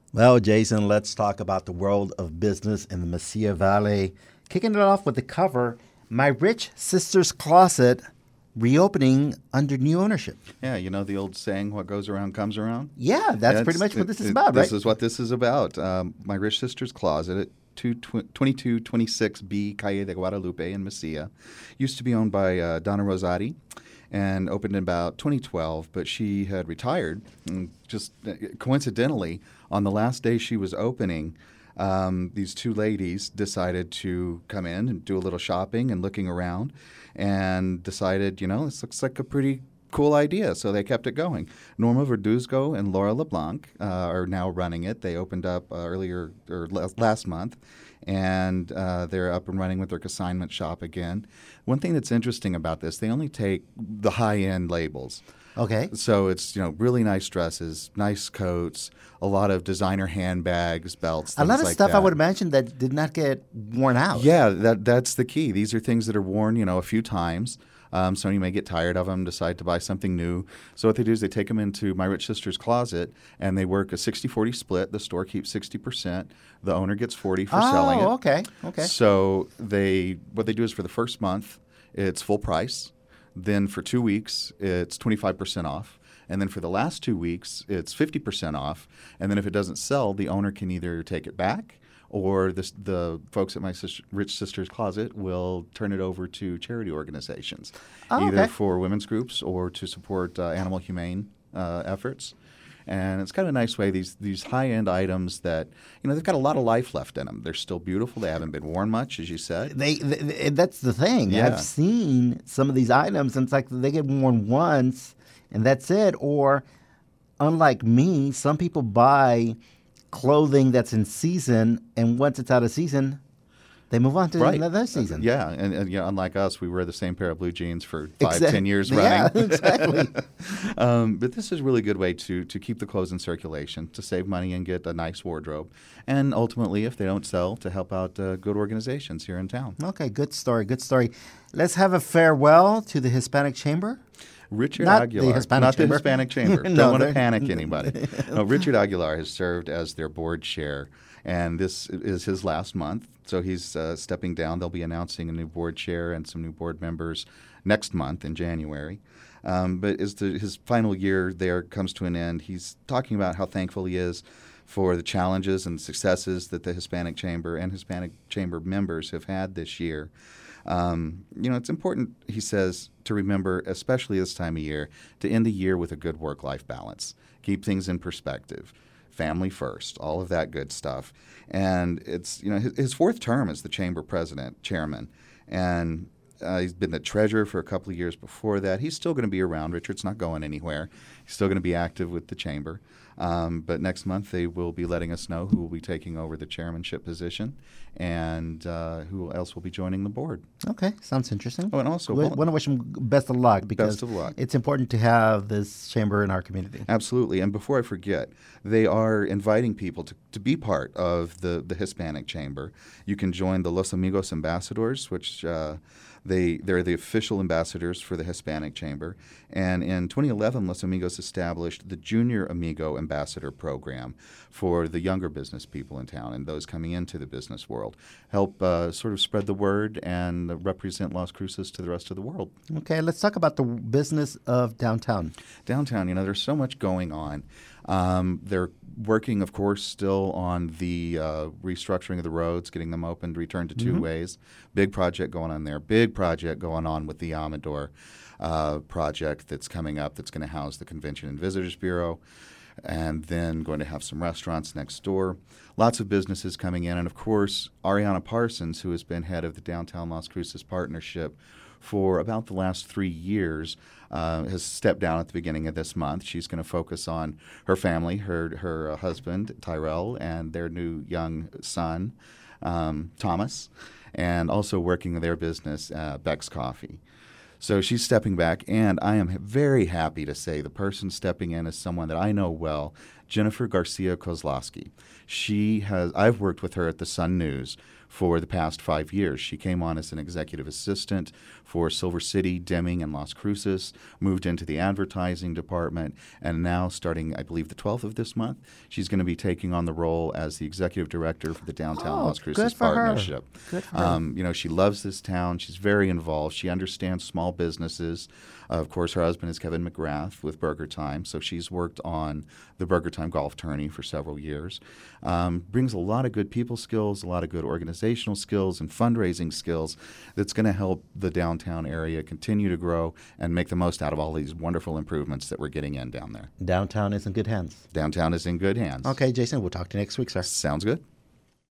Well, Jason, let's talk about the world of business in the Mesilla Valley. Kicking it off with the cover, My Rich Sister's Closet reopening under new ownership. Yeah, you know the old saying, what goes around comes around? Yeah, that's Yeah, pretty much what this is about, this right? is what this is about. My Rich Sister's Closet at 2226B Calle de Guadalupe in Mesilla used to be owned by Donna Rosati and opened in about 2012, but she had retired. And just coincidentally, on the last day she was opening, these two ladies decided to come in and do a little shopping and looking around and decided, this looks like a pretty cool idea. So they kept it going. Norma Verduzco and Laura LeBlanc are now running it. They opened up last month, and they're up and running with their consignment shop again. One thing that's interesting about this, they only take the high-end labels. Okay. So it's really nice dresses, nice coats, a lot of designer handbags, belts, A lot things of like stuff I that. would imagine that did not get worn out. Yeah, that's the key. These are things that are worn, a few times. So you may get tired of them, decide to buy something new. So what they do is they take them into My Rich Sister's Closet, and they work a 60-40 split. The store keeps 60%. The owner gets 40 for selling it. Oh, okay. Okay. So what they do is for the first month, it's full price. Then for 2 weeks, it's 25% off. And then for the last 2 weeks, it's 50% off. And then if it doesn't sell, the owner can either take it back, or the folks at Rich Sister's Closet will turn it over to charity organizations, either okay. for women's groups or to support animal humane efforts. And it's kind of a nice way, these high-end items that, they've got a lot of life left in them. They're still beautiful. They haven't been worn much, as you said. That's the thing. Yeah. I've seen some of these items, and it's like they get worn once, and that's it. Or, unlike me, some people buy clothing that's in season, and once it's out of season, they move on to Right. another season. Yeah, and unlike us, we wear the same pair of blue jeans for 5, 10 years Yeah, running. exactly. But this is a really good way to keep the clothes in circulation, to save money and get a nice wardrobe, and ultimately, if they don't sell, to help out good organizations here in town. Okay, good story, good story. Let's have a farewell to the Hispanic Chamber. Richard Not Aguilar, the Hispanic not Chamber. the Hispanic Chamber. No, Don't want to they're- panic anybody. No, Richard Aguilar has served as their board chair, and this is his last month. So he's stepping down. They'll be announcing a new board chair and some new board members next month in January. But as his final year there comes to an end, he's talking about how thankful he is for the challenges and successes that the Hispanic Chamber and Hispanic Chamber members have had this year. It's important, he says, to remember, especially this time of year, to end the year with a good work-life balance. Keep things in perspective. Family first, all of that good stuff. And it's, his fourth term as the chamber chairman. And he's been the treasurer for a couple of years before that. He's still going to be around. Richard's not going anywhere. He's still going to be active with the chamber. But next month they will be letting us know who will be taking over the chairmanship position and who else will be joining the board. Okay, sounds interesting. Oh, and also, want to wish them best of luck because Best of luck. it's important to have this chamber in our community. Absolutely. And before I forget, they are inviting people to be part of the Hispanic Chamber. You can join the Los Amigos Ambassadors, which they're the official ambassadors for the Hispanic Chamber. And in 2011, Los Amigos established the Junior Amigo Ambassador Program for the younger business people in town and those coming into the business world. Help sort of spread the word and represent Las Cruces to the rest of the world. Okay, let's talk about the business of downtown. Downtown, there's so much going on. They're working, of course, still on the restructuring of the roads, getting them open to return to two ways. Big project going on there. Big project going on with the Amador project that's coming up that's going to house the Convention and Visitors Bureau, and then going to have some restaurants next door. Lots of businesses coming in. And, of course, Ariana Parsons, who has been head of the Downtown Las Cruces Partnership for about the last 3 years, has stepped down at the beginning of this month. She's going to focus on her family, her husband, Tyrell, and their new young son, Thomas, and also working their business, Beck's Coffee. So she's stepping back, and I am very happy to say the person stepping in is someone that I know well, Jennifer Garcia Kozlowski. I've worked with her at the Sun News for the past 5 years. She came on as an executive assistant for Silver City, Deming, and Las Cruces, moved into the advertising department, and now starting, I believe, the 12th of this month, she's going to be taking on the role as the executive director for the Downtown Las Cruces Partnership. Good for her. She loves this town. She's very involved. She understands small businesses. Of course, her husband is Kevin McGrath with Burger Time, so she's worked on the Burger Time golf tourney for several years. Brings a lot of good people skills, a lot of good organizational skills and fundraising skills that's going to help the downtown area continue to grow and make the most out of all these wonderful improvements that we're getting in down there. Downtown is in good hands. Downtown is in good hands. Okay, Jason, we'll talk to you next week, sir. Sounds good.